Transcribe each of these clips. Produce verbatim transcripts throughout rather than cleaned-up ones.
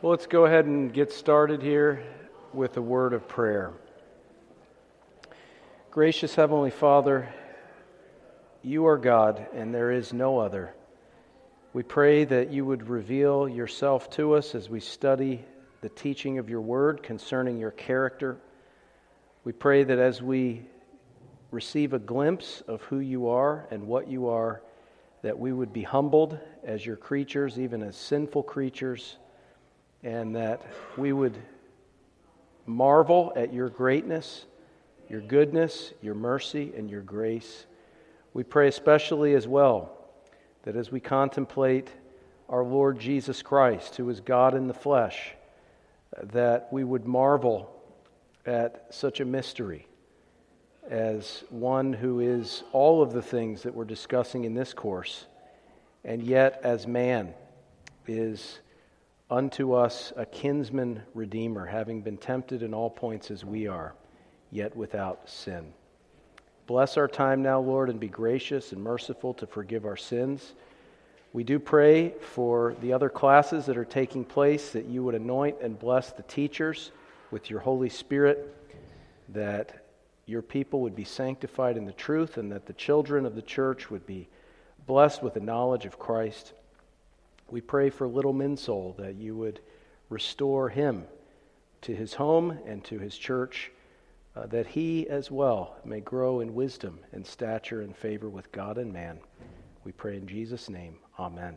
Well, let's go ahead and get started here with a word of prayer. Gracious Heavenly Father, you are God and there is no other. We pray that you would reveal yourself to us as we study the teaching of your word concerning your character. We pray that as we receive a glimpse of who you are and what you are, that we would be humbled as your creatures, even as sinful creatures, and that we would marvel at your greatness, your goodness, your mercy, and your grace. We pray especially as well that as we contemplate our Lord Jesus Christ, who is God in the flesh, that we would marvel at such a mystery as one who is all of the things that we're discussing in this course, and yet as man is unto us a kinsman redeemer, having been tempted in all points as we are, yet without sin. Bless our time now, Lord, and be gracious and merciful to forgive our sins. We do pray for the other classes that are taking place, that you would anoint and bless the teachers with your Holy Spirit, that your people would be sanctified in the truth, and that the children of the church would be blessed with the knowledge of Christ. We pray for little Minsole, that you would restore him to his home and to his church, uh, that he as well may grow in wisdom and stature and favor with God and man. We pray in Jesus' name. Amen.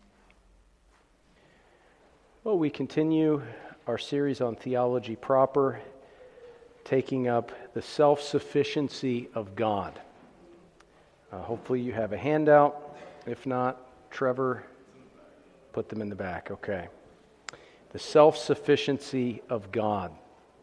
Well, we continue our series on theology proper, taking up the self-sufficiency of God. Uh, hopefully you have a handout. If not, Trevor put them in the back. Okay. The self-sufficiency of God.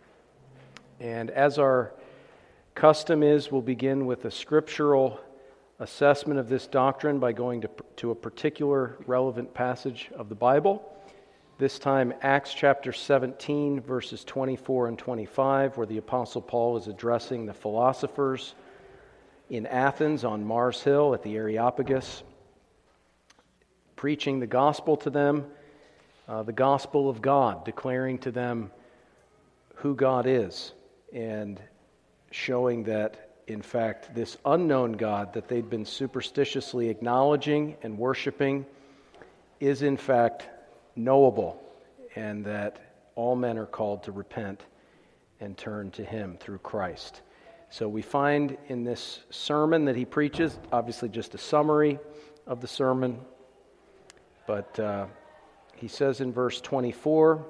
And as our custom is, we'll begin with a scriptural assessment of this doctrine by going to, to a particular relevant passage of the Bible. This time, Acts chapter seventeen, verses twenty-four and twenty-five, where the Apostle Paul is addressing the philosophers in Athens on Mars Hill at the Areopagus, preaching the gospel to them, uh, the gospel of God, declaring to them who God is, and showing that, in fact, this unknown God that they'd been superstitiously acknowledging and worshiping is, in fact, knowable, and that all men are called to repent and turn to Him through Christ. So we find in this sermon that he preaches, obviously just a summary of the sermon, but uh, he says in verse twenty-four,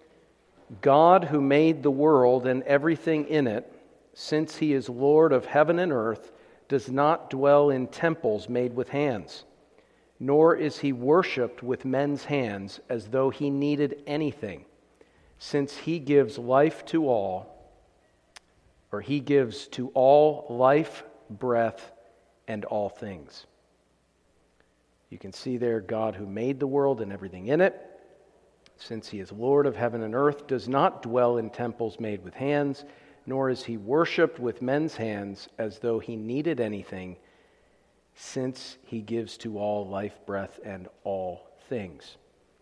God who made the world and everything in it, since He is Lord of heaven and earth, does not dwell in temples made with hands, nor is He worshipped with men's hands as though He needed anything, since He gives life to all, or He gives to all life, breath, and all things. You can see there, God who made the world and everything in it, since He is Lord of heaven and earth, does not dwell in temples made with hands, nor is He worshipped with men's hands as though He needed anything, since He gives to all life, breath, and all things.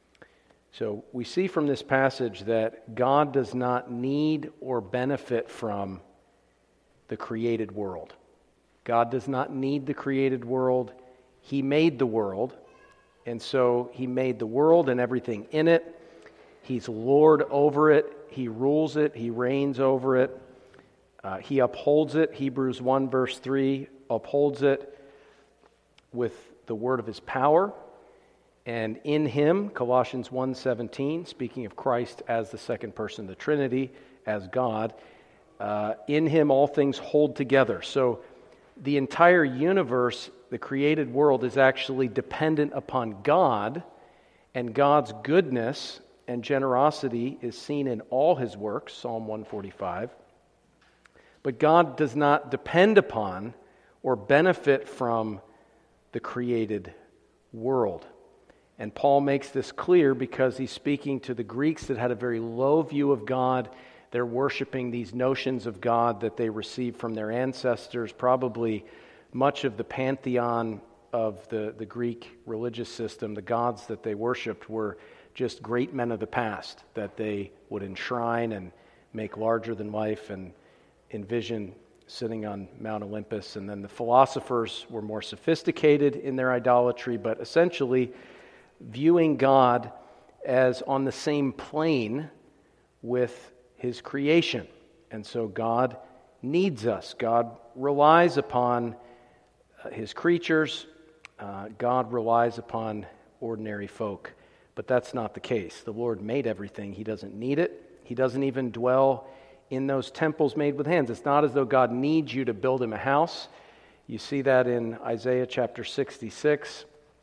So we see from this passage that God does not need or benefit from the created world. God does not need the created world. He made the world, and so He made the world and everything in it. He's Lord over it. He rules it. He reigns over it. Uh, he upholds it. Hebrews one verse three upholds it with the word of His power. And in Him, Colossians one seventeen, speaking of Christ as the second person of the Trinity, as God, uh, in Him all things hold together. So the entire universe, the created world, is actually dependent upon God, and God's goodness and generosity is seen in all His works, Psalm one forty-five. But God does not depend upon or benefit from the created world. And Paul makes this clear because he's speaking to the Greeks that had a very low view of God. They're worshiping these notions of God that they received from their ancestors. Probably much of the pantheon of the, the Greek religious system, the gods that they worshipped, were just great men of the past that they would enshrine and make larger than life and envision sitting on Mount Olympus. And then the philosophers were more sophisticated in their idolatry, but essentially viewing God as on the same plane with his creation. And so God needs us. God relies upon uh, his creatures. Uh, God relies upon ordinary folk. But that's not the case. The Lord made everything. He doesn't need it. He doesn't even dwell in those temples made with hands. It's not as though God needs you to build him a house. You see that in Isaiah chapter sixty-six,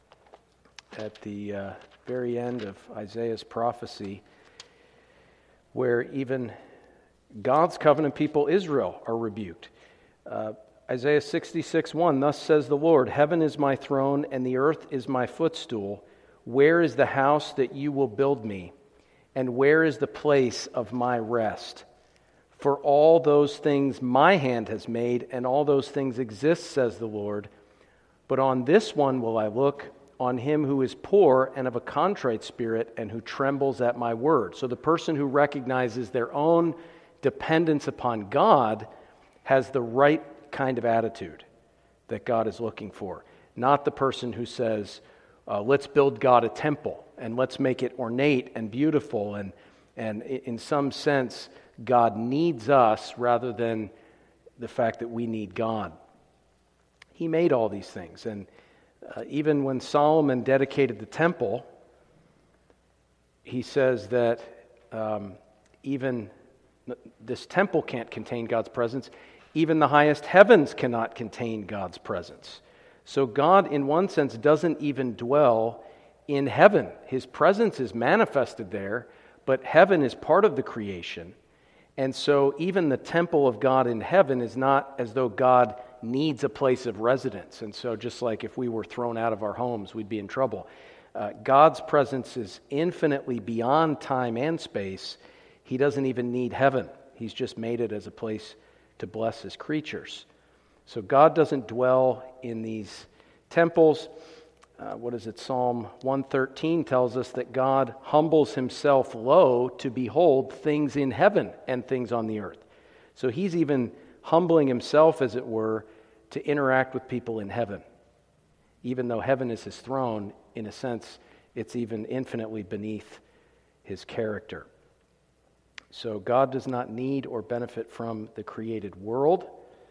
at the uh, very end of Isaiah's prophecy, where even God's covenant people, Israel, are rebuked. Uh, Isaiah sixty-six one, "Thus says the Lord, heaven is my throne, and the earth is my footstool. Where is the house that you will build me? And where is the place of my rest? For all those things my hand has made, and all those things exist, says the Lord. But on this one will I look, on him who is poor and of a contrite spirit, and who trembles at my word." So the person who recognizes their own dependence upon God has the right kind of attitude that God is looking for. Not the person who says, uh, let's build God a temple, and let's make it ornate and beautiful, and, and in some sense, God needs us rather than the fact that we need God. He made all these things, and uh, even when Solomon dedicated the temple, he says that um, even this temple can't contain God's presence. Even the highest heavens cannot contain God's presence. So God, in one sense, doesn't even dwell in heaven. His presence is manifested there, but heaven is part of the creation. And so even the temple of God in heaven is not as though God needs a place of residence. And so just like if we were thrown out of our homes, we'd be in trouble. Uh, God's presence is infinitely beyond time and space. He doesn't even need heaven. He's just made it as a place to bless his creatures. So God doesn't dwell in these temples. Uh, what is it? Psalm one thirteen tells us that God humbles himself low to behold things in heaven and things on the earth. So he's even humbling himself, as it were, to interact with people in heaven. Even though heaven is his throne, in a sense, it's even infinitely beneath his character. So God does not need or benefit from the created world.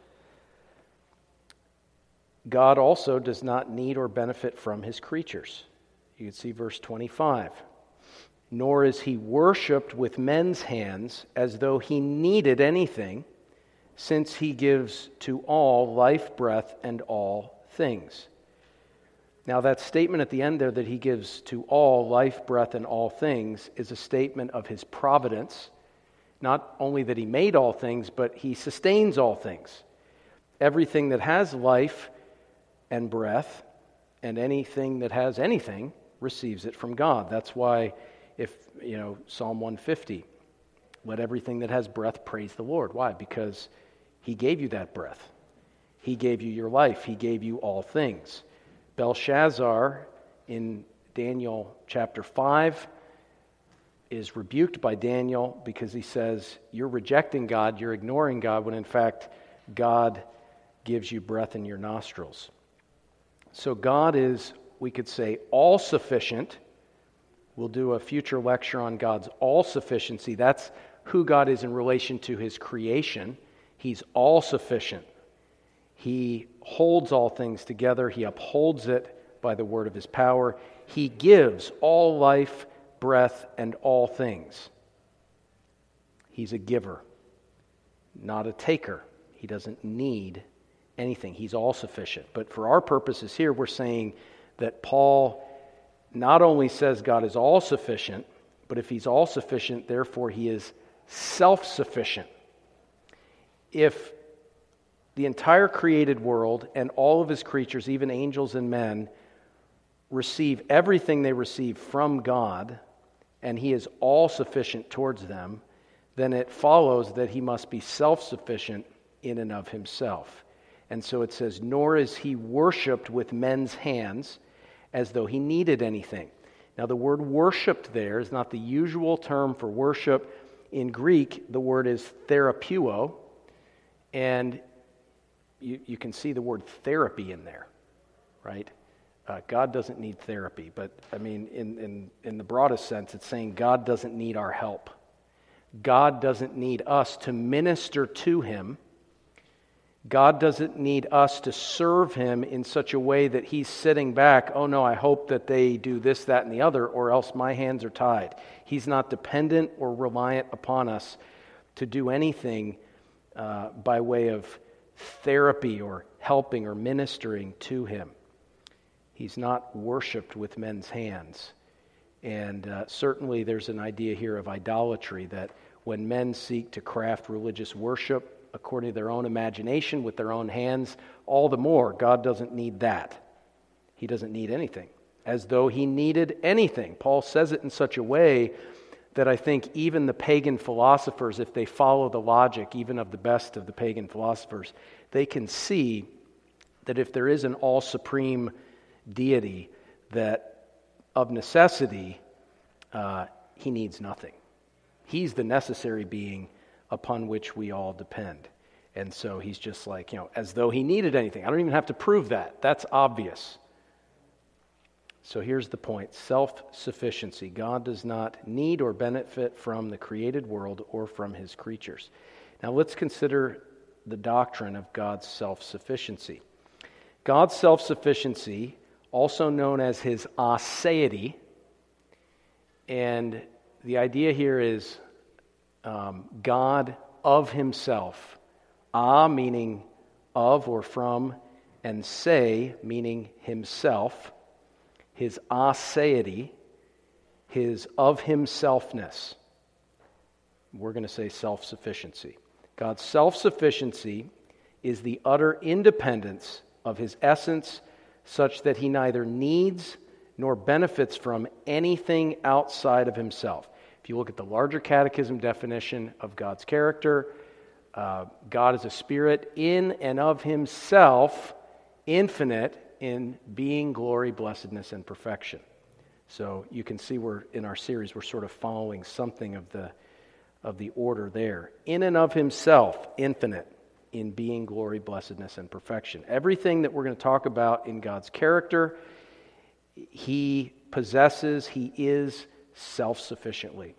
God also does not need or benefit from his creatures. You can see verse twenty-five. "Nor is he worshipped with men's hands as though he needed anything, since he gives to all life, breath, and all things." Now that statement at the end there, that he gives to all life, breath, and all things, is a statement of his providence. Not only that he made all things, but he sustains all things. Everything that has life and breath, and anything that has anything, receives it from God. That's why, if, you know, Psalm one fifty, let everything that has breath praise the Lord. Why? Because he gave you that breath. He gave you your life. He gave you all things. Belshazzar, in Daniel chapter five, is rebuked by Daniel because he says, you're rejecting God, you're ignoring God, when in fact God gives you breath in your nostrils. So God is, we could say, all-sufficient. We'll do a future lecture on God's all-sufficiency. That's who God is in relation to his creation. He's all-sufficient. He holds all things together. He upholds it by the word of his power. He gives all life, breath, and all things. He's a giver, not a taker. He doesn't need anything. He's all-sufficient. But for our purposes here, we're saying that Paul not only says God is all-sufficient, but if he's all-sufficient, therefore he is self-sufficient. If the entire created world and all of his creatures, even angels and men, receive everything they receive from God, and he is all-sufficient towards them, then it follows that he must be self-sufficient in and of himself. And so it says, nor is he worshipped with men's hands as though he needed anything. Now, the word worshiped there is not the usual term for worship. In Greek, the word is therapuo, and you, you can see the word therapy in there, right? Uh, God doesn't need therapy, but I mean, in, in, in the broadest sense, it's saying God doesn't need our help. God doesn't need us to minister to Him. God doesn't need us to serve Him in such a way that He's sitting back, oh no, I hope that they do this, that, and the other, or else my hands are tied. He's not dependent or reliant upon us to do anything uh, by way of therapy or helping or ministering to Him. He's not worshipped with men's hands. And uh, certainly there's an idea here of idolatry, that when men seek to craft religious worship according to their own imagination with their own hands, all the more God doesn't need that. He doesn't need anything, as though He needed anything. Paul says it in such a way that I think even the pagan philosophers, if they follow the logic even of the best of the pagan philosophers, they can see that if there is an all-supreme deity, that of necessity, uh, He needs nothing. He's the necessary being upon which we all depend. And so He's just like, you know, as though He needed anything. I don't even have to prove that. That's obvious. So here's the point. Self-sufficiency. God does not need or benefit from the created world or from His creatures. Now let's consider the doctrine of God's self-sufficiency. God's self-sufficiency, also known as His aseity, and the idea here is um, God of Himself. A meaning of or from, and se meaning Himself. His aseity, His of Himselfness. We're going to say self-sufficiency. God's self-sufficiency is the utter independence of His essence, such that He neither needs nor benefits from anything outside of Himself. If you look at the larger catechism definition of God's character, uh, God is a spirit in and of Himself, infinite in being, glory, blessedness, and perfection. So you can see we're in our series, we're sort of following something of the of the order there. In and of Himself, infinite in being, glory, blessedness, and perfection. Everything that we're going to talk about in God's character, He possesses, He is self-sufficiently.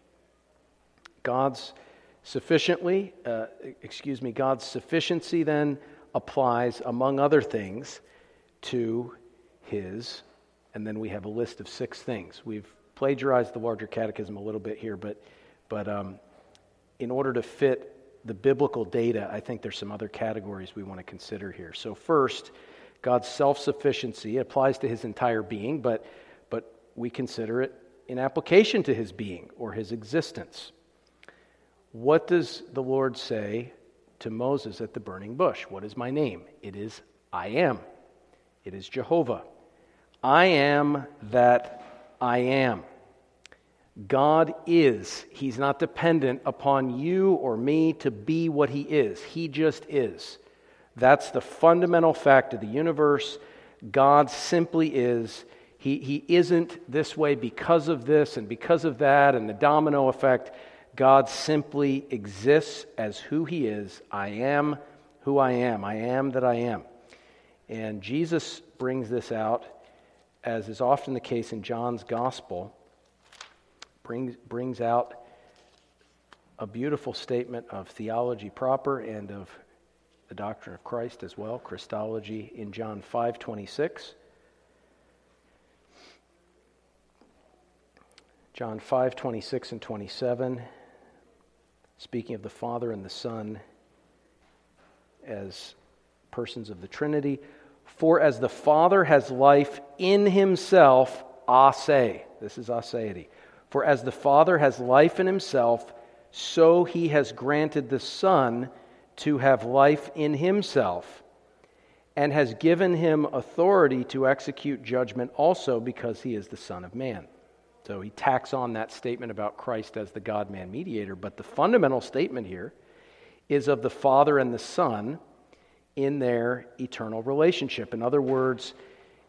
God's sufficiently, uh, excuse me, God's sufficiency then applies, among other things, to His, and then we have a list of six things. We've plagiarized the larger catechism a little bit here, but but um, in order to fit the biblical data, I think there's some other categories we want to consider here. So first, God's self-sufficiency applies to His entire being, but but we consider it in application to His being or His existence. What does the Lord say to Moses at the burning bush? What is my name? It is I am. It is Jehovah. I am that I am. God is. He's not dependent upon you or me to be what He is. He just is. That's the fundamental fact of the universe. God simply is. He, he isn't this way because of this and because of that and the domino effect. God simply exists as who He is. I am who I am. I am that I am. And Jesus brings this out, as is often the case in John's Gospel, brings, brings out a beautiful statement of theology proper and of the doctrine of Christ as well, Christology, in John five twenty-six. John five twenty-six and twenty-seven, speaking of the Father and the Son as persons of the Trinity. For as the Father has life in Himself, ase, this is aseity. For as the Father has life in Himself, so He has granted the Son to have life in Himself, and has given Him authority to execute judgment also, because He is the Son of Man. So he tacks on that statement about Christ as the God-man mediator, but the fundamental statement here is of the Father and the Son in their eternal relationship. In other words,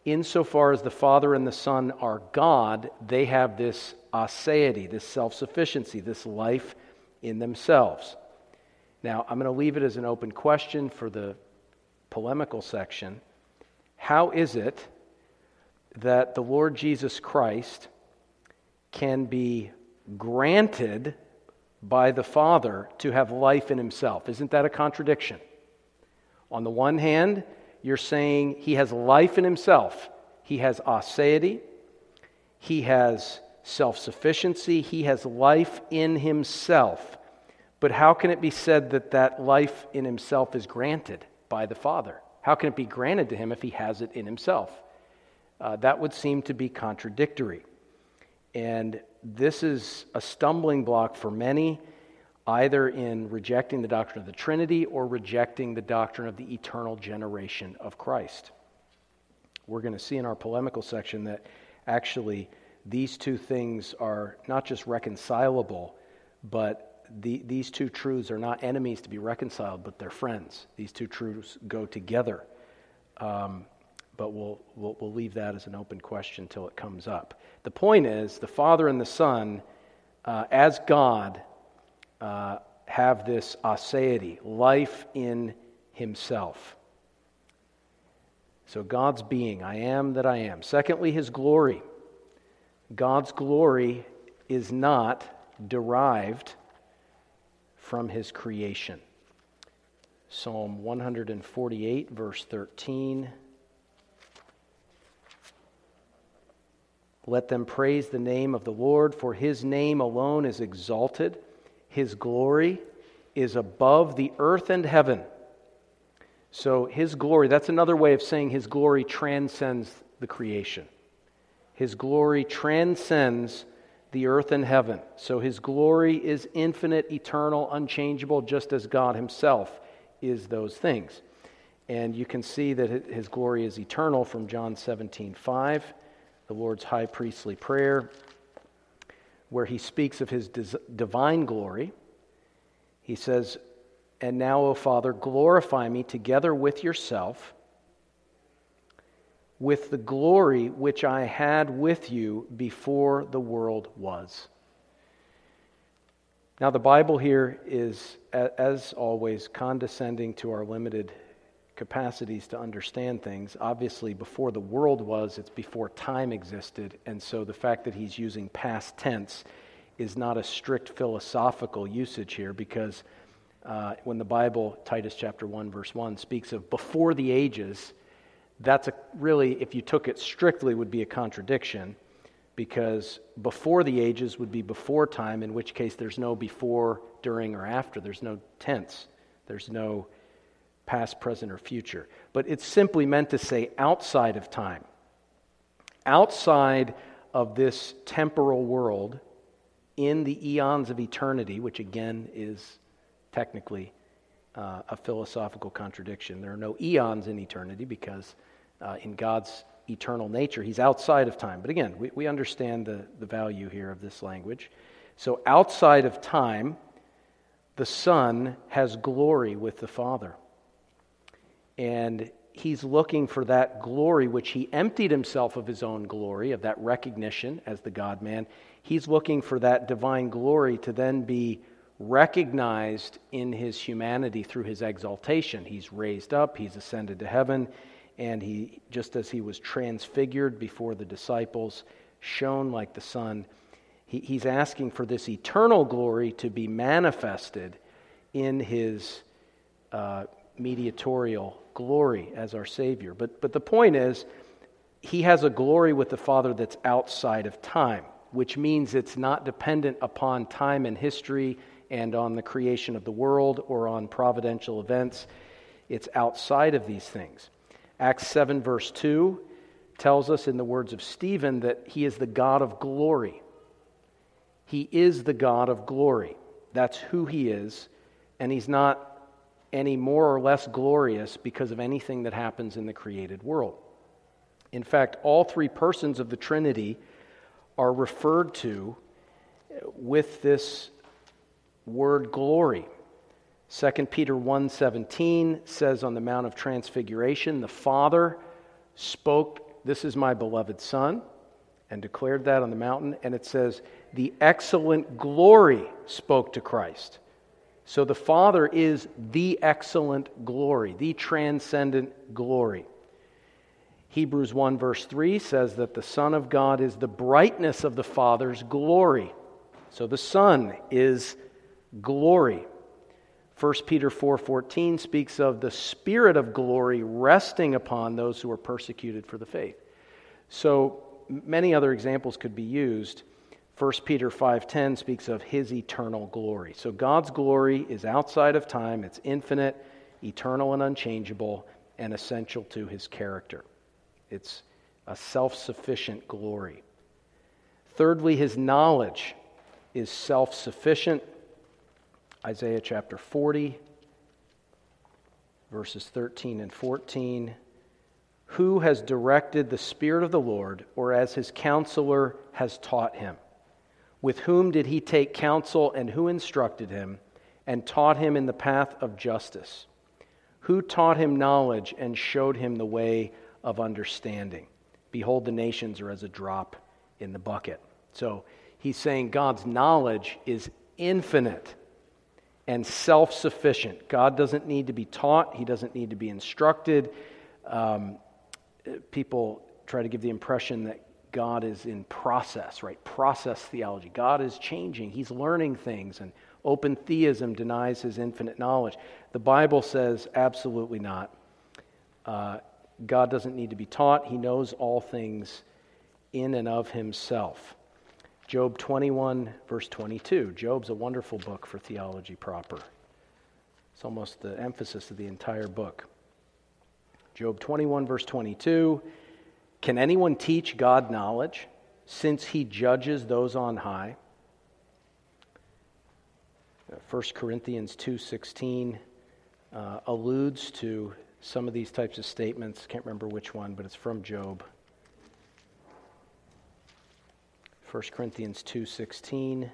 insofar as the Father and the Son are God, they have this aseity, this self-sufficiency, this life in themselves. Now, I'm going to leave it as an open question for the polemical section. How is it that the Lord Jesus Christ can be granted by the Father to have life in himself? Isn't that a contradiction? On the one hand, you're saying he has life in himself. He has aseity. He has self-sufficiency. He has life in himself. But how can it be said that that life in himself is granted by the Father? How can it be granted to him if he has it in himself? Uh, that would seem to be contradictory. And this is a stumbling block for many, either in rejecting the doctrine of the Trinity or rejecting the doctrine of the eternal generation of Christ. We're going to see in our polemical section that actually these two things are not just reconcilable, but the, these two truths are not enemies to be reconciled, but they're friends. These two truths go together. Um, but we'll, we'll, we'll leave that as an open question until it comes up. The point is, the Father and the Son, uh, as God, Uh, have this aseity, life in himself. So God's being, I am that I am. Secondly, his glory. God's glory is not derived from his creation. Psalm one forty-eight, verse thirteen. Let them praise the name of the Lord, for his name alone is exalted. His glory is above the earth and heaven. So his glory, that's another way of saying his glory transcends the creation. His glory transcends the earth and heaven. So his glory is infinite, eternal, unchangeable, just as God himself is those things. And you can see that his glory is eternal from John seventeen five, the Lord's high priestly prayer, where he speaks of his divine glory. He says, "And now, O Father, glorify me together with yourself, with the glory which I had with you before the world was." Now, the Bible here is, as always, condescending to our limited capacities to understand things. Obviously, before the world was, it's before time existed, and so the fact that he's using past tense is not a strict philosophical usage here, because uh, when the Bible, Titus chapter one, verse one, speaks of before the ages, that's a really, if you took it strictly, would be a contradiction, because before the ages would be before time, in which case there's no before, during, or after. There's no tense. There's no past, present, or future. But it's simply meant to say outside of time. Outside of this temporal world, in the eons of eternity, which again is technically uh, a philosophical contradiction. There are no eons in eternity because uh, in God's eternal nature, he's outside of time. But again, we, we understand the, the value here of this language. So outside of time, the Son has glory with the Father. And he's looking for that glory which he emptied himself of his own glory, of that recognition as the God-man. He's looking for that divine glory to then be recognized in his humanity through his exaltation. He's raised up, he's ascended to heaven, and he, just as he was transfigured before the disciples, shone like the sun, he, he's asking for this eternal glory to be manifested in his uh, mediatorial glory as our Savior. But, but the point is, he has a glory with the Father that's outside of time, which means it's not dependent upon time and history and on the creation of the world or on providential events. It's outside of these things. Acts seven verse two tells us in the words of Stephen that he is the God of glory. He is the God of glory. That's who he is, and he's not any more or less glorious because of anything that happens in the created world. In fact, all three persons of the Trinity are referred to with this word glory. Second Peter one seventeen says on the Mount of Transfiguration, the Father spoke "This is my beloved Son," and declared that on the mountain. And it says, "The excellent glory spoke to Christ." So the Father is the excellent glory, the transcendent glory. Hebrews one verse three says that the Son of God is the brightness of the Father's glory. So the Son is glory. First Peter four fourteen speaks of the Spirit of glory resting upon those who are persecuted for the faith. So many other examples could be used. First Peter five ten speaks of His eternal glory. So God's glory is outside of time, it's infinite, eternal and unchangeable, and essential to His character. It's a self-sufficient glory. Thirdly, His knowledge is self-sufficient. Isaiah chapter forty, verses thirteen and fourteen. "Who has directed the Spirit of the Lord, or as His counselor has taught Him? With whom did He take counsel, and who instructed Him, and taught Him in the path of justice? Who taught Him knowledge, and showed Him the way of understanding? Behold, the nations are as a drop in the bucket." So he's saying God's knowledge is infinite and self-sufficient. God doesn't need to be taught. He doesn't need to be instructed. Um, people try to give the impression that God is in process, right? Process theology. God is changing. He's learning things, and open theism denies His infinite knowledge. The Bible says absolutely not. Uh, God doesn't need to be taught. He knows all things in and of Himself. Job twenty-one, verse twenty-two. Job's a wonderful book for theology proper. It's almost the emphasis of the entire book. Job twenty-one, verse twenty-two. "Can anyone teach God knowledge, since He judges those on high?" First Corinthians two sixteen uh, alludes to some of these types of statements. Can't remember which one, but it's from Job. First Corinthians two sixteen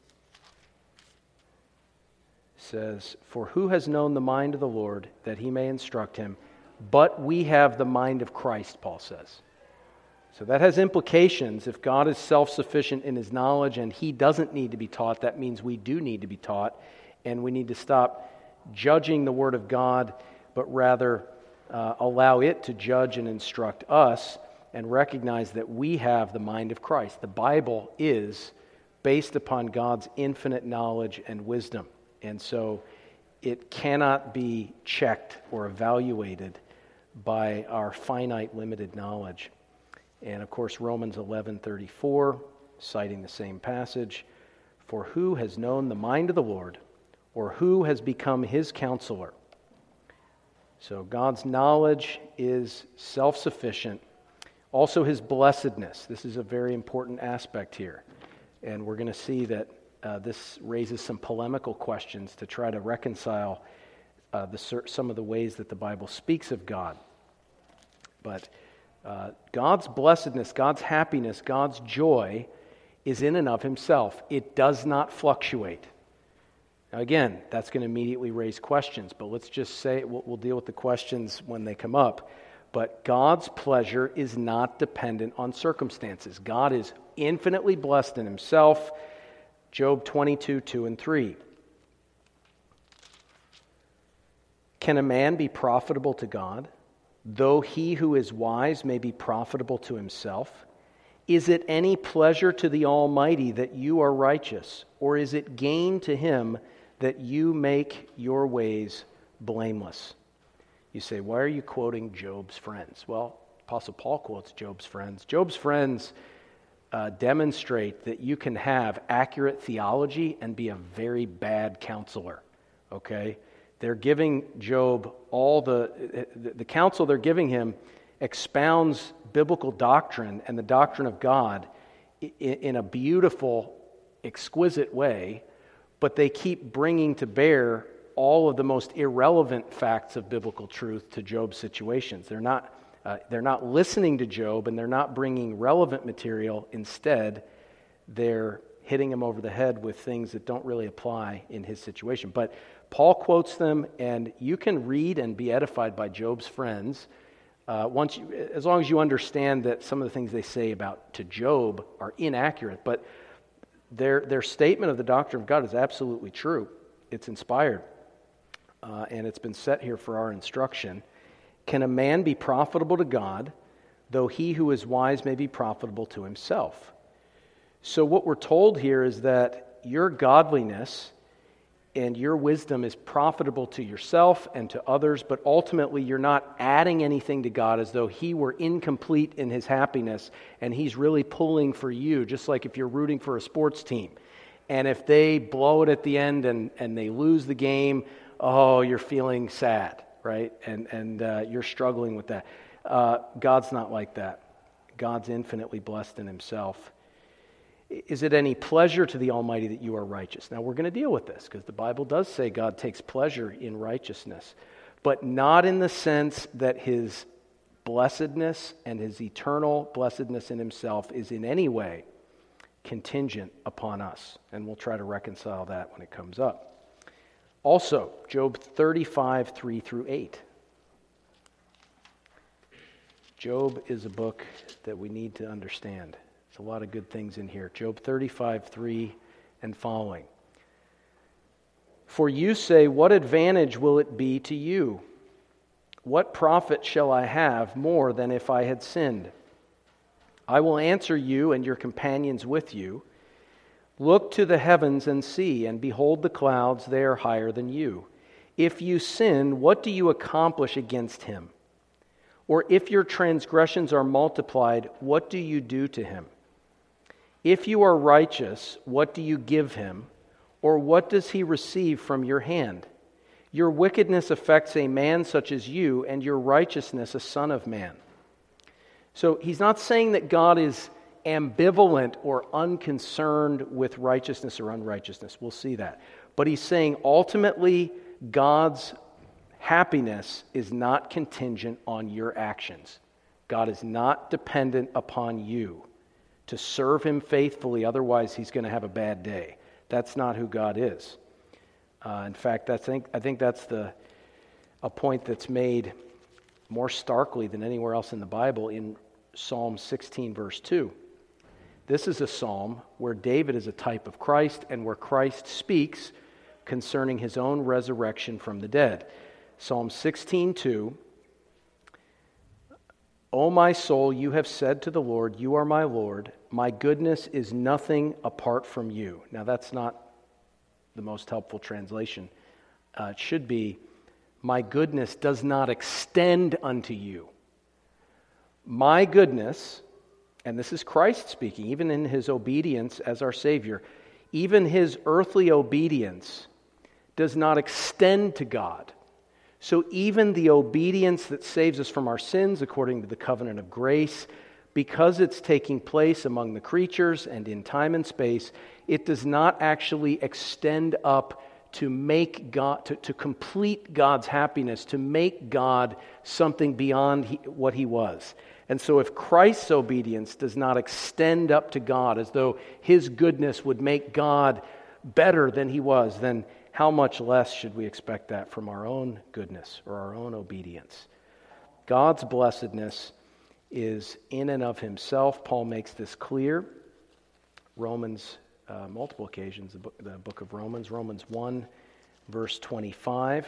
says, "For who has known the mind of the Lord, that He may instruct him? But we have the mind of Christ," Paul says. So that has implications. If God is self-sufficient in His knowledge and He doesn't need to be taught, that means we do need to be taught, and we need to stop judging the Word of God, but rather uh, allow it to judge and instruct us, and recognize that we have the mind of Christ. The Bible is based upon God's infinite knowledge and wisdom, and so it cannot be checked or evaluated by our finite, limited knowledge. And of course, Romans eleven thirty-four, citing the same passage, "For who has known the mind of the Lord, or who has become His counselor?" So God's knowledge is self-sufficient. Also His blessedness. This is a very important aspect here. And we're going to see that uh, this raises some polemical questions to try to reconcile uh, the, some of the ways that the Bible speaks of God. But uh, God's blessedness, God's happiness, God's joy is in and of Himself. It does not fluctuate. Now again, that's going to immediately raise questions, but let's just say, we'll, we'll deal with the questions when they come up. But God's pleasure is not dependent on circumstances. God is infinitely blessed in Himself. Job twenty-two, two and three. "Can a man be profitable to God, though he who is wise may be profitable to himself? Is it any pleasure to the Almighty that you are righteous, or is it gain to Him that you make your ways blameless?" You say, why are you quoting Job's friends? Well, Apostle Paul quotes Job's friends. Job's friends uh, demonstrate that you can have accurate theology and be a very bad counselor, okay? They're giving Job all the, the counsel they're giving him expounds biblical doctrine and the doctrine of God in a beautiful, exquisite way, but they keep bringing to bear all of the most irrelevant facts of biblical truth to Job's situations. They're not, uh, they're not listening to Job, and they're not bringing relevant material. Instead, they're hitting him over the head with things that don't really apply in his situation. But Paul quotes them, and you can read and be edified by Job's friends. Uh, once you, as long as you understand that some of the things they say about to Job are inaccurate, but their their statement of the doctrine of God is absolutely true. It's inspired, uh, and it's been set here for our instruction. Can a man be profitable to God, though he who is wise may be profitable to himself? So what we're told here is that your godliness and your wisdom is profitable to yourself and to others, but ultimately you're not adding anything to God as though he were incomplete in his happiness and he's really pulling for you, just like if you're rooting for a sports team. And if they blow it at the end and, and they lose the game, oh, you're feeling sad, right? And, and uh, you're struggling with that. Uh, God's not like that. God's infinitely blessed in himself. Is it any pleasure to the Almighty that you are righteous? Now, we're going to deal with this because the Bible does say God takes pleasure in righteousness, but not in the sense that his blessedness and his eternal blessedness in himself is in any way contingent upon us. And we'll try to reconcile that when it comes up. Also, Job thirty-five, three through eight. Job is a book that we need to understand. There's a lot of good things in here. Job thirty-five, three and following. For you say, what advantage will it be to you? What profit shall I have more than if I had sinned? I will answer you and your companions with you. Look to the heavens and see, and behold the clouds, they are higher than you. If you sin, what do you accomplish against him? Or if your transgressions are multiplied, what do you do to him? If you are righteous, what do you give him? Or what does he receive from your hand? Your wickedness affects a man such as you, and your righteousness a son of man. So he's not saying that God is ambivalent or unconcerned with righteousness or unrighteousness. We'll see that. But he's saying ultimately God's happiness is not contingent on your actions. God is not dependent upon you to serve him faithfully, otherwise he's going to have a bad day. That's not who God is. Uh, in fact, I think I think that's the a point that's made more starkly than anywhere else in the Bible in Psalm sixteen, verse two. This is a psalm where David is a type of Christ and where Christ speaks concerning his own resurrection from the dead. Psalm sixteen, two. O my soul, you have said to the Lord, you are my Lord. My goodness is nothing apart from you. Now that's not the most helpful translation. Uh, it should be, my goodness does not extend unto you. My goodness, and this is Christ speaking, even in his obedience as our Savior, even his earthly obedience does not extend to God. So even the obedience that saves us from our sins according to the covenant of grace, because it's taking place among the creatures and in time and space, it does not actually extend up to make God, to, to complete God's happiness, to make God something beyond he, what he was. And so if Christ's obedience does not extend up to God as though his goodness would make God better than he was, then how much less should we expect that from our own goodness or our own obedience? God's blessedness is in and of himself. Paul makes this clear. Romans, uh, multiple occasions, the book, the book of Romans, Romans one, verse twenty-five.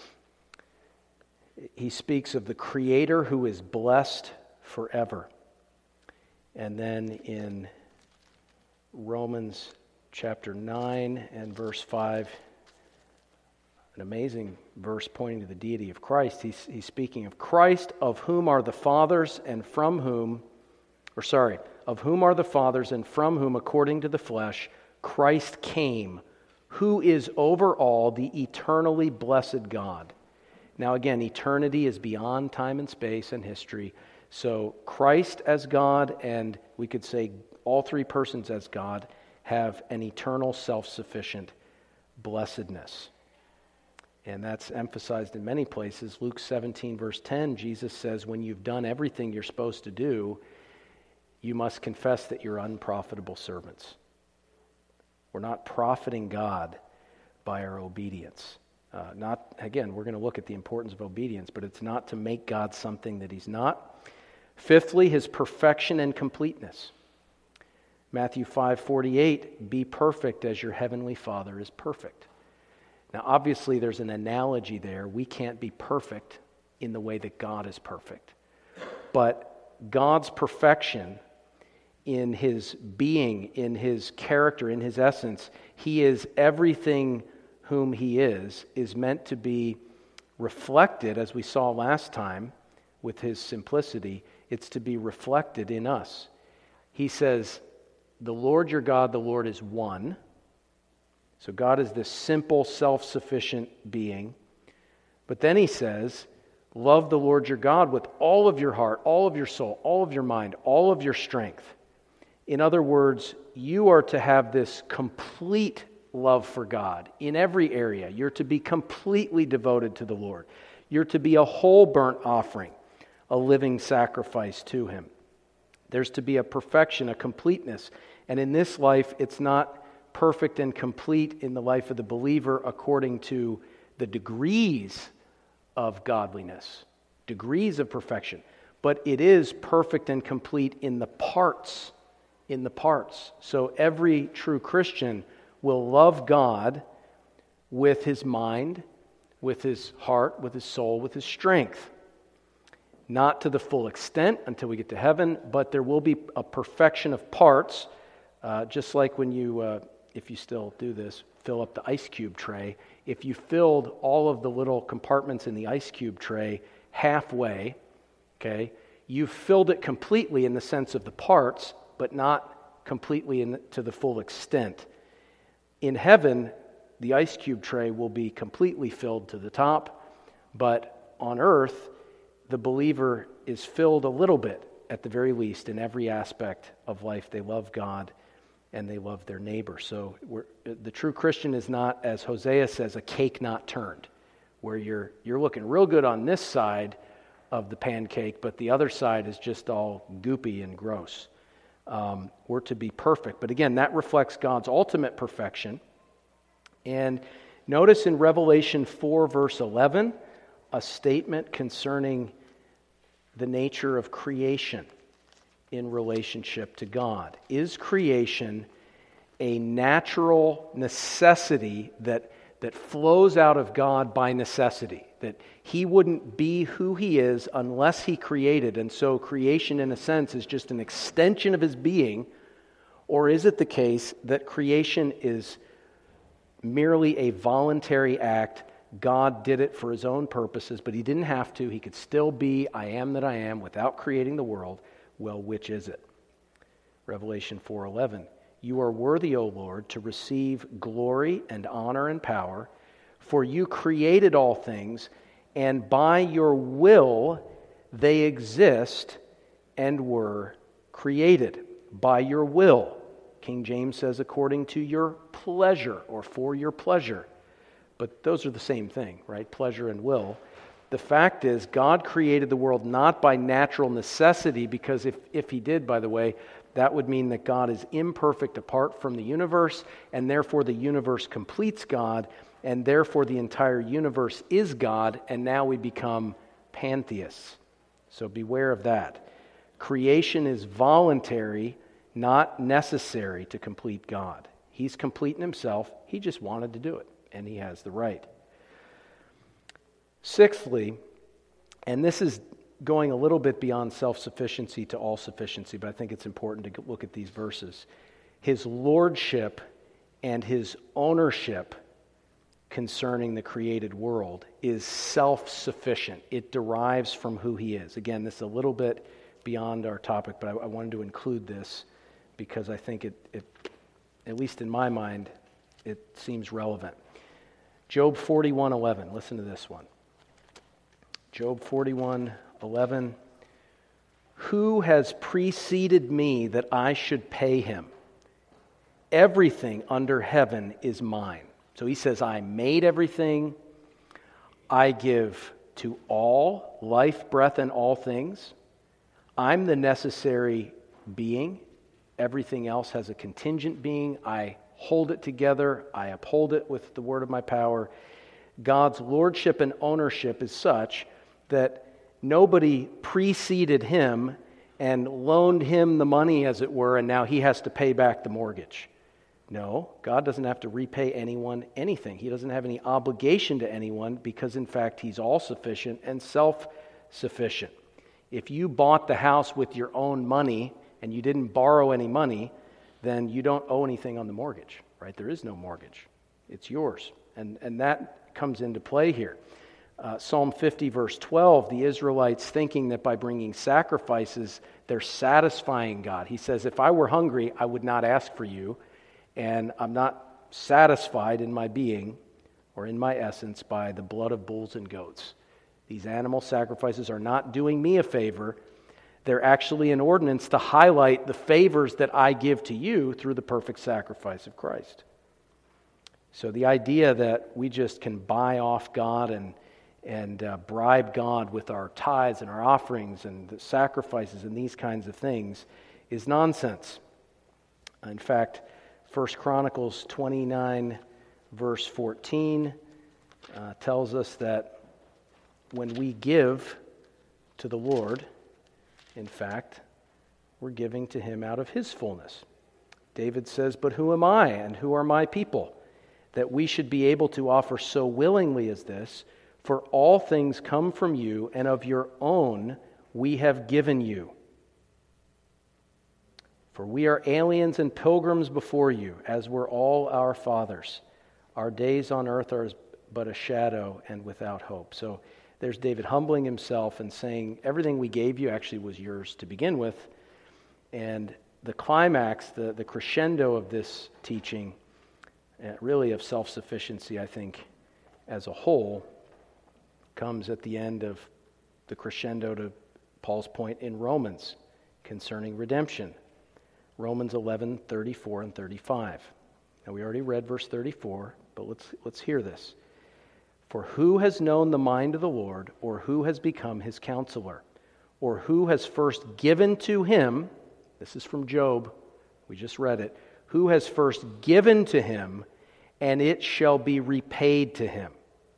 He speaks of the Creator who is blessed forever. And then in Romans chapter nine and verse five, an amazing verse pointing to the deity of Christ. He's, he's speaking of Christ, of whom are the fathers and from whom, or sorry, of whom are the fathers and from whom, according to the flesh, Christ came, who is over all the eternally blessed God. Now again, eternity is beyond time and space and history. So Christ as God, and we could say all three persons as God, have an eternal self-sufficient blessedness. And that's emphasized in many places. Luke seventeen, verse ten, Jesus says, when you've done everything you're supposed to do, you must confess that you're unprofitable servants. We're not profiting God by our obedience. Uh, not, again, we're going to look at the importance of obedience, but it's not to make God something that he's not. Fifthly, his perfection and completeness. Matthew five forty-eight, be perfect as your heavenly Father is perfect. Now, obviously, there's an analogy there. We can't be perfect in the way that God is perfect. But God's perfection in his being, in his character, in his essence, he is everything whom he is, is meant to be reflected, as we saw last time with his simplicity. It's to be reflected in us. He says, the Lord your God, the Lord is one. So God is this simple, self-sufficient being. But then he says, love the Lord your God with all of your heart, all of your soul, all of your mind, all of your strength. In other words, you are to have this complete love for God in every area. You're to be completely devoted to the Lord. You're to be a whole burnt offering, a living sacrifice to him. There's to be a perfection, a completeness. And in this life, it's not perfect and complete in the life of the believer according to the degrees of godliness, degrees of perfection. But it is perfect and complete in the parts, in the parts. So every true Christian will love God with his mind, with his heart, with his soul, with his strength. Not to the full extent until we get to heaven, but there will be a perfection of parts, uh, just like when you, uh, if you still do this, fill up the ice cube tray. If you filled all of the little compartments in the ice cube tray halfway, okay, you filled it completely in the sense of the parts, but not completely in the, to the full extent. In heaven, the ice cube tray will be completely filled to the top, but on earth, the believer is filled a little bit, at the very least, in every aspect of life. They love God and they love their neighbor. So we're, the true Christian is not, as Hosea says, a cake not turned, where you're you're looking real good on this side of the pancake, but the other side is just all goopy and gross. Um, we're to be perfect. But again, that reflects God's ultimate perfection. And notice in Revelation four, verse eleven, a statement concerning the nature of creation in relationship to God. Is creation a natural necessity that, that flows out of God by necessity? That he wouldn't be who he is unless he created, and so creation in a sense is just an extension of his being? Or is it the case that creation is merely a voluntary act? God did it for his own purposes, but he didn't have to. He could still be I am that I am without creating the world. Well, which is it? Revelation four eleven. You are worthy, O Lord, to receive glory and honor and power, for you created all things, and by your will they exist and were created. By your will. King James says, according to your pleasure, or for your pleasure. But those are the same thing, right? Pleasure and will. The fact is, God created the world not by natural necessity, because if, if he did, by the way, that would mean that God is imperfect apart from the universe, and therefore the universe completes God, and therefore the entire universe is God, and now we become pantheists. So beware of that. Creation is voluntary, not necessary to complete God. He's complete in himself. He just wanted to do it, and he has the right. Sixthly, and this is going a little bit beyond self-sufficiency to all-sufficiency, but I think it's important to look at these verses. His lordship and his ownership concerning the created world is self-sufficient. It derives from who he is. Again, this is a little bit beyond our topic, but I, I wanted to include this because I think it, it, at least in my mind, it seems relevant. Job forty-one eleven, listen to this one. Job forty-one eleven. Who has preceded me that I should pay him? Everything under heaven is mine. So he says, I made everything. I give to all life, breath, and all things. I'm the necessary being. Everything else has a contingent being. I hold it together. I uphold it with the word of my power. God's lordship and ownership is such that nobody preceded him and loaned him the money, as it were, and now he has to pay back the mortgage. No, God doesn't have to repay anyone anything. He doesn't have any obligation to anyone because, in fact, he's all-sufficient and self-sufficient. If you bought the house with your own money and you didn't borrow any money, then you don't owe anything on the mortgage, right? There is no mortgage. It's yours. And, and that comes into play here. Uh, Psalm fifty, verse twelve, the Israelites thinking that by bringing sacrifices, they're satisfying God. He says, if I were hungry, I would not ask for you, and I'm not satisfied in my being or in my essence by the blood of bulls and goats. These animal sacrifices are not doing me a favor. They're actually an ordinance to highlight the favors that I give to you through the perfect sacrifice of Christ. So the idea that we just can buy off God and and uh, bribe God with our tithes and our offerings and the sacrifices and these kinds of things is nonsense. In fact, First Chronicles twenty-nine, verse fourteen, uh, tells us that when we give to the Lord, in fact, we're giving to him out of his fullness. David says, but who am I and who are my people, that we should be able to offer so willingly as this? For all things come from you, and of your own we have given you. For we are aliens and pilgrims before you, as were all our fathers. Our days on earth are but a shadow and without hope. So there's David humbling himself and saying, everything we gave you actually was yours to begin with. And the climax, the, the crescendo of this teaching, uh, really of self-sufficiency, I think, as a whole, comes at the end of the crescendo to Paul's point in Romans concerning redemption. Romans eleven, thirty-four and thirty-five. Now we already read verse thirty-four, but let's let's hear this. For who has known the mind of the Lord, or who has become his counselor, or who has first given to him, this is from Job, we just read it, who has first given to him, and it shall be repaid to him.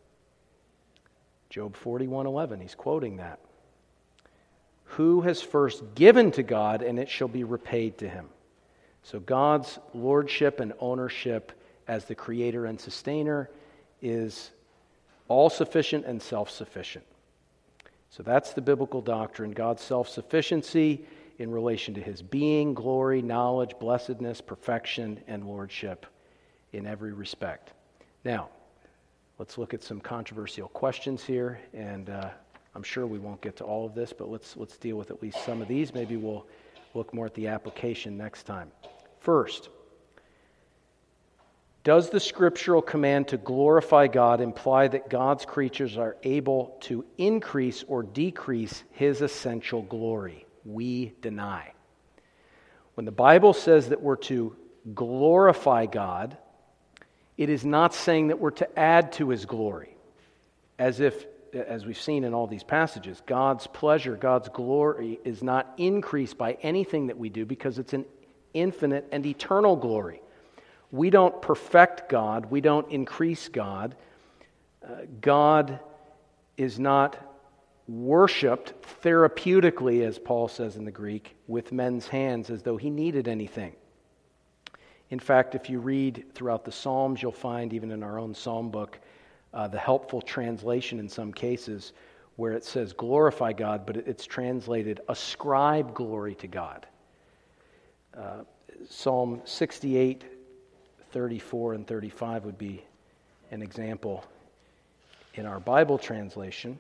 Job forty-one eleven, he's quoting that. Who has first given to God, and it shall be repaid to him. So God's lordship and ownership as the creator and sustainer is all-sufficient and self-sufficient. So that's the biblical doctrine, God's self-sufficiency in relation to his being, glory, knowledge, blessedness, perfection, and lordship in every respect. Now, let's look at some controversial questions here, and uh, I'm sure we won't get to all of this, but let's let's deal with at least some of these. Maybe we'll look more at the application next time. First, does the scriptural command to glorify God imply that God's creatures are able to increase or decrease his essential glory? We deny. When the Bible says that we're to glorify God, it is not saying that we're to add to his glory, as if, as we've seen in all these passages, God's pleasure, God's glory is not increased by anything that we do because it's an infinite and eternal glory. We don't perfect God. We don't increase God. Uh, God is not worshipped therapeutically, as Paul says in the Greek, with men's hands as though he needed anything. In fact, if you read throughout the Psalms, you'll find, even in our own Psalm book, uh, the helpful translation in some cases where it says glorify God, but it's translated ascribe glory to God. Uh, Psalm sixty-eight, thirty-four and thirty-five would be an example in our Bible translation.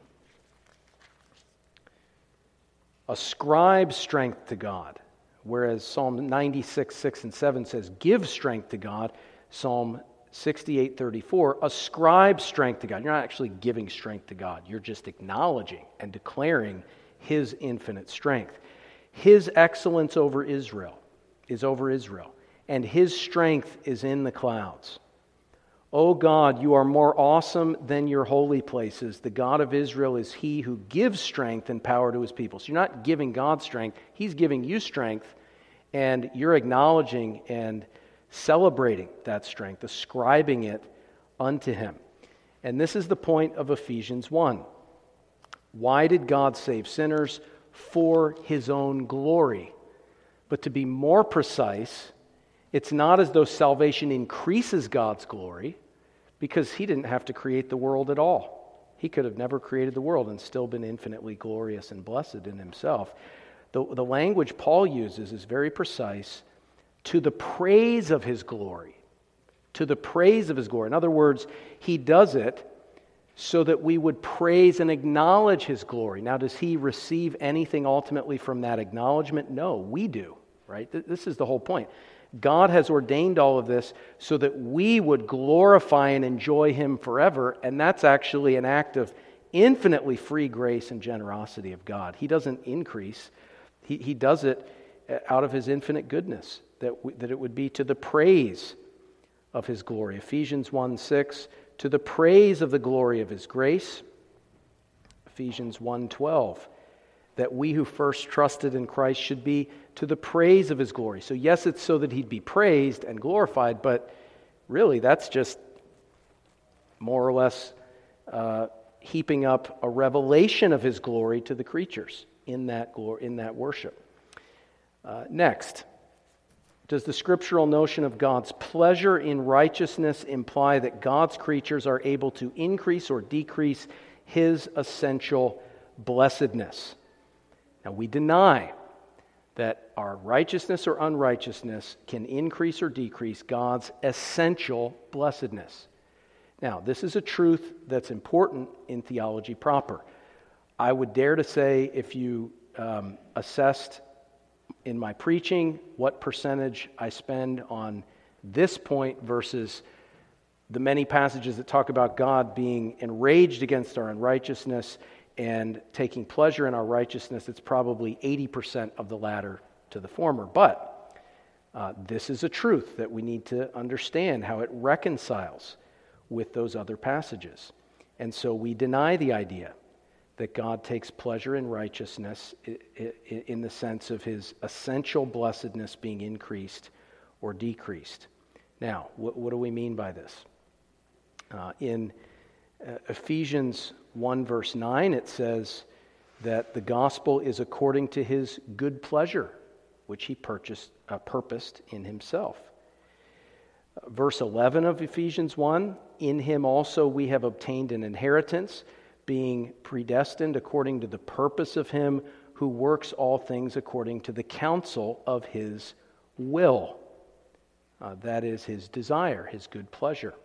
Ascribe strength to God, whereas Psalm ninety-six, six and seven says give strength to God. Psalm sixty-eight, thirty-four, ascribe strength to God. You're not actually giving strength to God. You're just acknowledging and declaring his infinite strength. His excellence over Israel is over Israel, and his strength is in the clouds. O God, you are more awesome than your holy places. The God of Israel is he who gives strength and power to his people. So you're not giving God strength. He's giving you strength, and you're acknowledging and celebrating that strength, ascribing it unto him. And this is the point of Ephesians one. Why did God save sinners? For his own glory. But to be more precise, it's not as though salvation increases God's glory, because he didn't have to create the world at all. He could have never created the world and still been infinitely glorious and blessed in himself. The, the language Paul uses is very precise. To the praise of his glory. To the praise of his glory. In other words, he does it so that we would praise and acknowledge his glory. Now, does he receive anything ultimately from that acknowledgement? No, we do, right? This is the whole point. God has ordained all of this so that we would glorify and enjoy him forever, and that's actually an act of infinitely free grace and generosity of God. He doesn't increase. He, he does it out of his infinite goodness, that, we, that it would be to the praise of his glory. Ephesians one six, to the praise of the glory of his grace. Ephesians one twelve, that we who first trusted in Christ should be to the praise of his glory. So yes, it's so that he'd be praised and glorified, but really that's just more or less uh, heaping up a revelation of his glory to the creatures in that glory, in that worship. Uh, next, does the scriptural notion of God's pleasure in righteousness imply that God's creatures are able to increase or decrease his essential blessedness? Now, we deny that our righteousness or unrighteousness can increase or decrease God's essential blessedness. Now, this is a truth that's important in theology proper. I would dare to say, if you um, assessed in my preaching what percentage I spend on this point versus the many passages that talk about God being enraged against our unrighteousness and taking pleasure in our righteousness, it's probably eighty percent of the latter to the former. But uh, this is a truth that we need to understand how it reconciles with those other passages. And so we deny the idea that God takes pleasure in righteousness in the sense of his essential blessedness being increased or decreased. Now, what, what do we mean by this? Uh, in uh, Ephesians one verse nine, it says that the gospel is according to his good pleasure, which he purchased, uh, purposed in himself. Uh, verse eleven of Ephesians one, in him also we have obtained an inheritance, being predestined according to the purpose of him who works all things according to the counsel of his will. Uh, that is his desire, his good pleasure.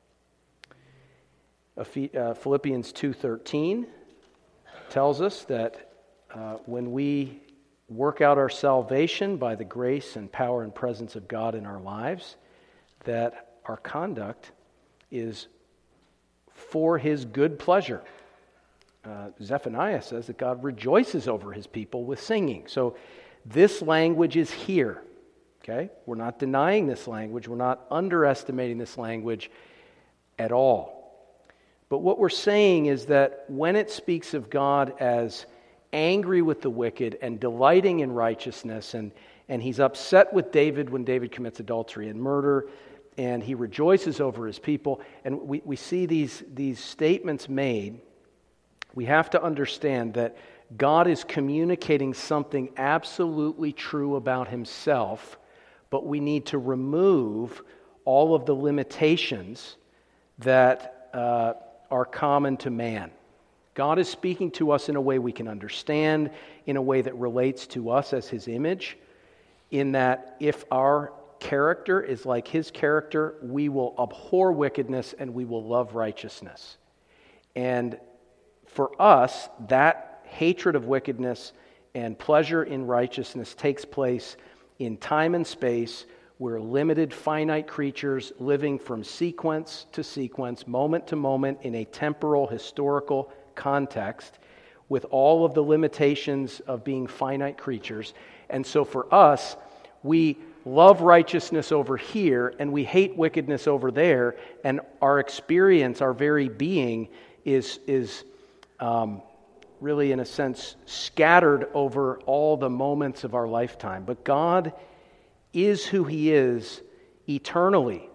Uh, Philippians two thirteen tells us that uh, when we work out our salvation by the grace and power and presence of God in our lives, that our conduct is for his good pleasure. Uh, Zephaniah says that God rejoices over his people with singing. So this language is here. Okay? We're not denying this language. We're not underestimating this language at all. But what we're saying is that when it speaks of God as angry with the wicked and delighting in righteousness, and, and he's upset with David when David commits adultery and murder, and he rejoices over his people, and we, we see these, these statements made, we have to understand that God is communicating something absolutely true about himself, but we need to remove all of the limitations that uh, are common to man. God is speaking to us in a way we can understand, in a way that relates to us as his image, in that if our character is like his character, we will abhor wickedness and we will love righteousness. And for us, that hatred of wickedness and pleasure in righteousness takes place in time and space. We're limited, finite creatures living from sequence to sequence, moment to moment, in a temporal, historical context, with all of the limitations of being finite creatures. And so for us, we love righteousness over here, and we hate wickedness over there, and our experience, our very being, is is um, really, in a sense, scattered over all the moments of our lifetime. But God is who he is eternally,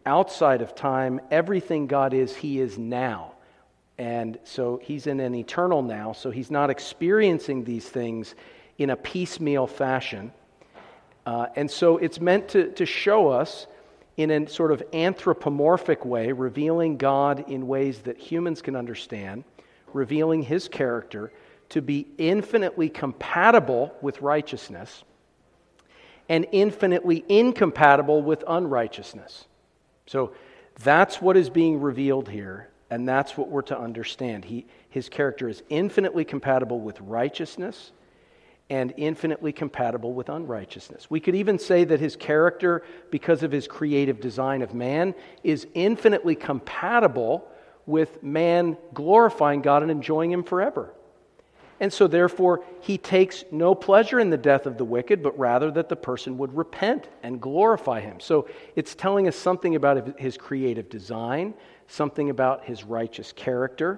outside of time. Everything God is, he is now. And so he's in an eternal now, so he's not experiencing these things in a piecemeal fashion. Uh, and so it's meant to, to show us in a sort of anthropomorphic way, revealing God in ways that humans can understand, revealing his character to be infinitely compatible with righteousness and infinitely incompatible with unrighteousness. So that's what is being revealed here, and that's what we're to understand. He, his character is infinitely compatible with righteousness and infinitely compatible with unrighteousness. We could even say that his character, because of his creative design of man, is infinitely compatible with man glorifying God and enjoying him forever. And so therefore, he takes no pleasure in the death of the wicked, but rather that the person would repent and glorify him. So it's telling us something about his creative design, something about his righteous character,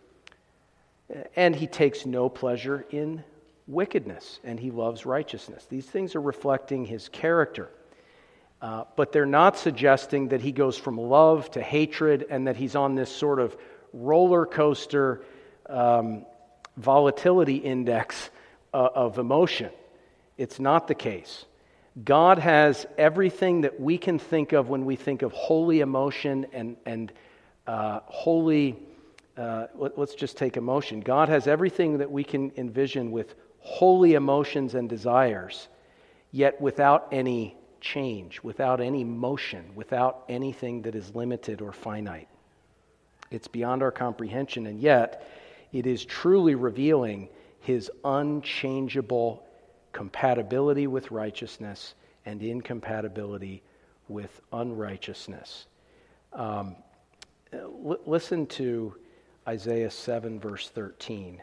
and he takes no pleasure in wickedness, and he loves righteousness. These things are reflecting his character. Uh, but they're not suggesting that he goes from love to hatred and that he's on this sort of roller coaster um, volatility index uh, of emotion. It's not the case. God has everything that we can think of when we think of holy emotion and, and uh, holy, uh, let, let's just take emotion. God has everything that we can envision with holy emotions and desires, yet without any change, without any motion, without anything that is limited or finite. It's beyond our comprehension, and yet it is truly revealing his unchangeable compatibility with righteousness and incompatibility with unrighteousness. Um, l- listen to Isaiah seven, verse thirteen.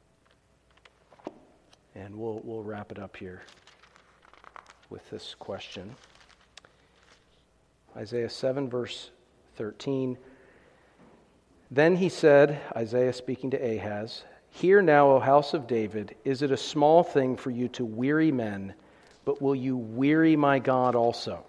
And we'll we'll wrap it up here with this question. Isaiah seven, verse thirteen. Then he said, Isaiah speaking to Ahaz, "Hear now, O house of David, is it a small thing for you to weary men, but will you weary my God also?"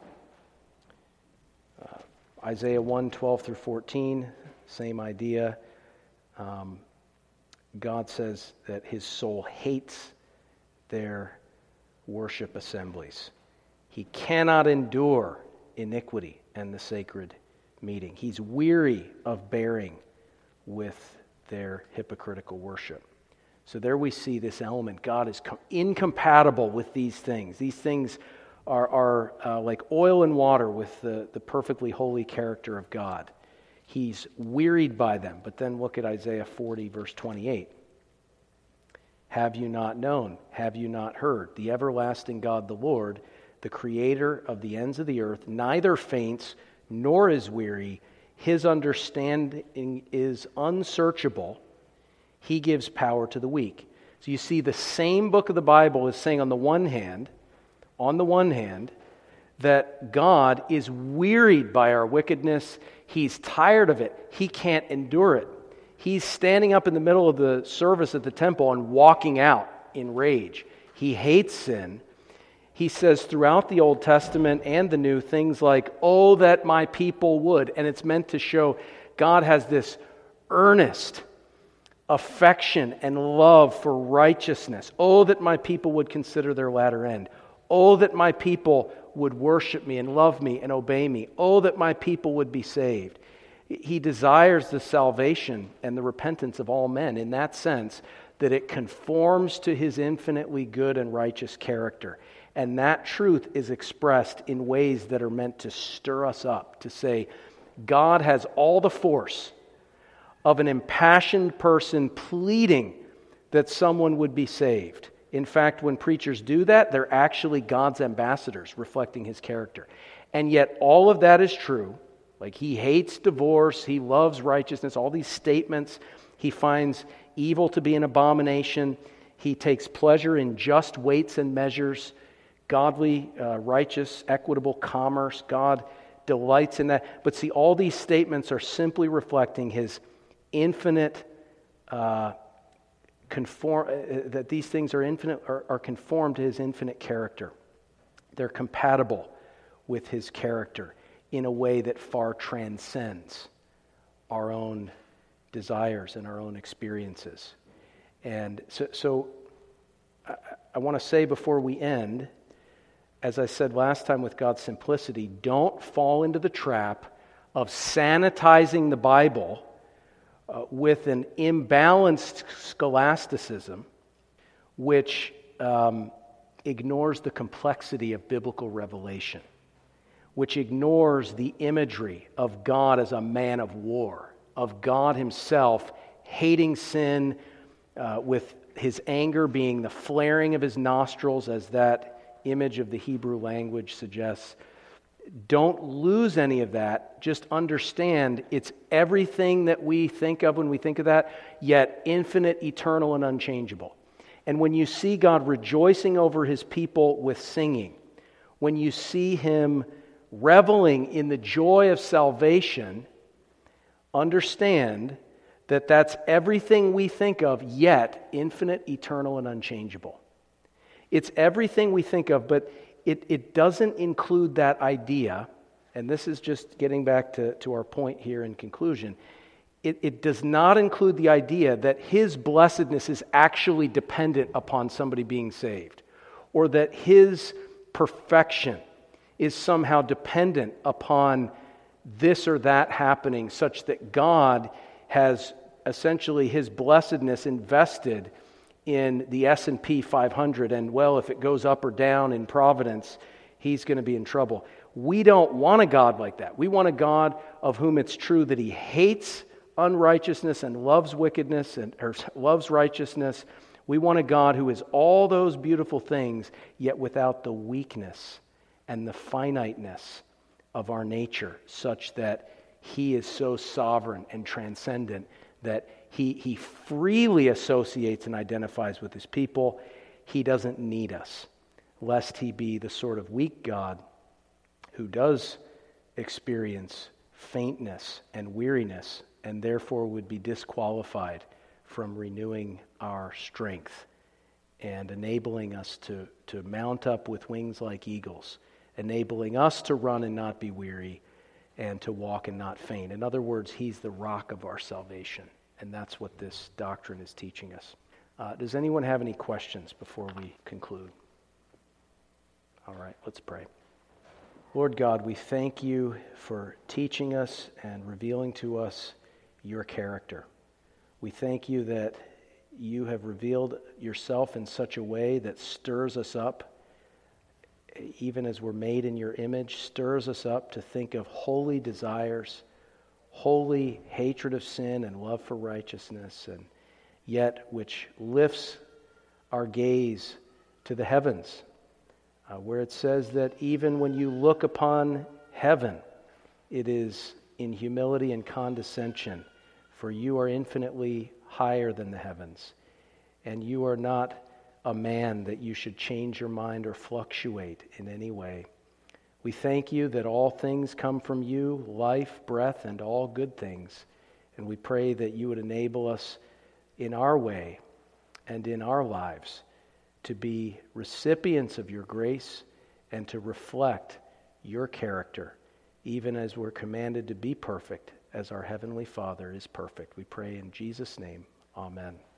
Uh, Isaiah one, twelve through fourteen, same idea. Um, God says that his soul hates their worship assemblies. He cannot endure iniquity and the sacred meeting. He's weary of bearing with their hypocritical worship. So there we see this element. God is com- incompatible with these things. These things are, are uh, like oil and water with the, the perfectly holy character of God. He's wearied by them. But then look at Isaiah forty, verse twenty-eight. Have you not known? Have you not heard? The everlasting God, the Lord, the creator of the ends of the earth, neither faints nor is weary. His understanding is unsearchable. He gives power to the weak. So you see, the same book of the Bible is saying on the one hand, on the one hand, that God is wearied by our wickedness. He's tired of it. He can't endure it. He's standing up in the middle of the service at the temple and walking out in rage. He hates sin. He says throughout the Old Testament and the New things like, "Oh, that my people would." And it's meant to show God has this earnest affection and love for righteousness. "Oh, that my people would consider their latter end. Oh, that my people would worship me and love me and obey me. Oh, that my people would be saved." He desires the salvation and the repentance of all men in that sense that it conforms to his infinitely good and righteous character. And that truth is expressed in ways that are meant to stir us up, to say, God has all the force of an impassioned person pleading that someone would be saved. In fact, when preachers do that, they're actually God's ambassadors, reflecting his character. And yet all of that is true. Like, he hates divorce, he loves righteousness, all these statements. He finds evil to be an abomination. He takes pleasure in just weights and measures, godly, uh, righteous, equitable commerce. God delights in that. But see, all these statements are simply reflecting his infinite, uh, conform, uh, that these things are infinite, are, are conformed to his infinite character. They're compatible with his character. in a way that far transcends our own desires and our own experiences. And so, so I, I want to say before we end, as I said last time with God's simplicity, don't fall into the trap of sanitizing the Bible uh, with an imbalanced scholasticism which um, ignores the complexity of biblical revelation, which ignores the imagery of God as a man of war, of God himself hating sin, uh, with his anger being the flaring of his nostrils, as that image of the Hebrew language suggests. Don't lose any of that. Just understand it's everything that we think of when we think of that, yet infinite, eternal, and unchangeable. And when you see God rejoicing over his people with singing, when you see him reveling in the joy of salvation, understand that that's everything we think of, yet infinite, eternal, and unchangeable. It's everything we think of, but it, it doesn't include that idea, and this is just getting back to, to our point here in conclusion. It, it does not include the idea that his blessedness is actually dependent upon somebody being saved, or that his perfection is somehow dependent upon this or that happening, such that God has essentially his blessedness invested in the S and P five hundred, and well, if it goes up or down in providence, he's going to be in trouble. We don't want a God like that. We want a God of whom it's true that he hates unrighteousness and loves wickedness and or loves righteousness. We want a God who is all those beautiful things, yet without the weakness and the finiteness of our nature, such that he is so sovereign and transcendent that he, he freely associates and identifies with his people. He doesn't need us, lest he be the sort of weak God who does experience faintness and weariness, and therefore would be disqualified from renewing our strength and enabling us to, to mount up with wings like eagles, enabling us to run and not be weary, and to walk and not faint. In other words, he's the rock of our salvation, and that's what this doctrine is teaching us. Uh, does anyone have any questions before we conclude? All right, let's pray. Lord God, we thank you for teaching us and revealing to us your character. We thank you that you have revealed yourself in such a way that stirs us up, even as we're made in your image, stirs us up to think of holy desires, holy hatred of sin and love for righteousness, and yet which lifts our gaze to the heavens, uh, where it says that even when you look upon heaven, it is in humility and condescension, for you are infinitely higher than the heavens, and you are not a man that you should change your mind or fluctuate in any way. We thank you that all things come from you, life, breath, and all good things. And we pray that you would enable us in our way and in our lives to be recipients of your grace and to reflect your character, even as we're commanded to be perfect as our Heavenly Father is perfect. We pray in Jesus' name. Amen.